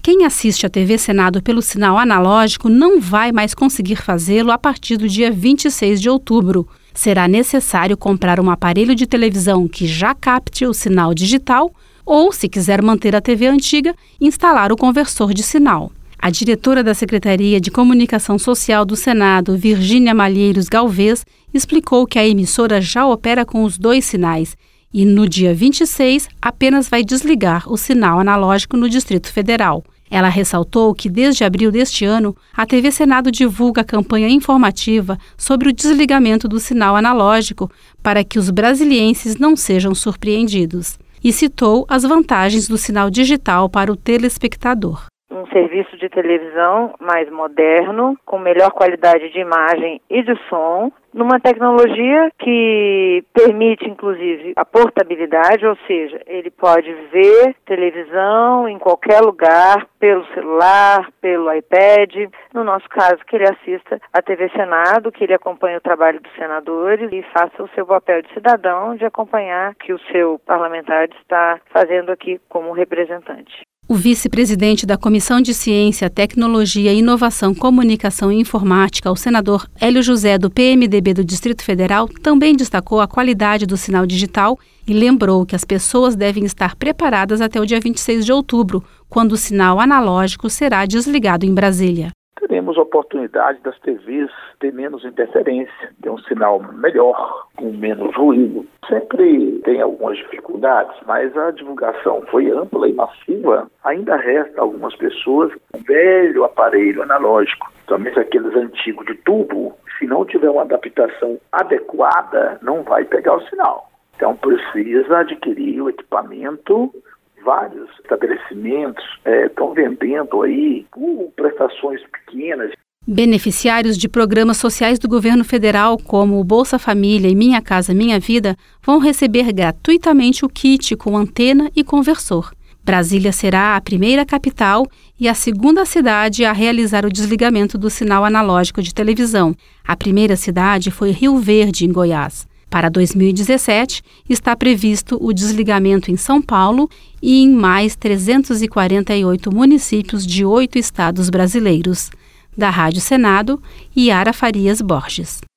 quem assiste à TV Senado pelo sinal analógico não vai mais conseguir fazê-lo a partir do dia 26 de outubro. Será necessário comprar um aparelho de televisão que já capte o sinal digital ou, se quiser manter a TV antiga, instalar o conversor de sinal. A diretora da Secretaria de Comunicação Social do Senado, Virgínia Malheiros Galvez, explicou que a emissora já opera com os dois sinais e, no dia 26, apenas vai desligar o sinal analógico no Distrito Federal. Ela ressaltou que, desde abril deste ano, a TV Senado divulga a campanha informativa sobre o desligamento do sinal analógico para que os brasilienses não sejam surpreendidos. E citou as vantagens do sinal digital para o telespectador. Um serviço de televisão mais moderno, com melhor qualidade de imagem e de som, numa tecnologia que permite, inclusive, a portabilidade, ou seja, ele pode ver televisão em qualquer lugar, pelo celular, pelo iPad. No nosso caso, que ele assista à TV Senado, que ele acompanhe o trabalho dos senadores e faça o seu papel de cidadão de acompanhar que o seu parlamentar está fazendo aqui como representante. O vice-presidente da Comissão de Ciência, Tecnologia, Inovação, Comunicação e Informática, o senador Hélio José, do PMDB do Distrito Federal, também destacou a qualidade do sinal digital e lembrou que as pessoas devem estar preparadas até o dia 26 de outubro, quando o sinal analógico será desligado em Brasília. Teremos a oportunidade das TVs ter menos interferência, ter um sinal melhor, com menos ruído. Sempre tem algumas dificuldades, mas a divulgação foi ampla e massiva. Ainda resta algumas pessoas com velho aparelho analógico, somente aqueles antigos de tubo. Se não tiver uma adaptação adequada, não vai pegar o sinal. Então precisa adquirir o equipamento. Vários estabelecimentos estão vendendo aí por prestações pequenas. Beneficiários de programas sociais do governo federal, como o Bolsa Família e Minha Casa Minha Vida, vão receber gratuitamente o kit com antena e conversor. Brasília será a primeira capital e a segunda cidade a realizar o desligamento do sinal analógico de televisão. A primeira cidade foi Rio Verde, em Goiás. Para 2017, está previsto o desligamento em São Paulo e em mais 348 municípios de 8 estados brasileiros. Da Rádio Senado, Yara Farias Borges.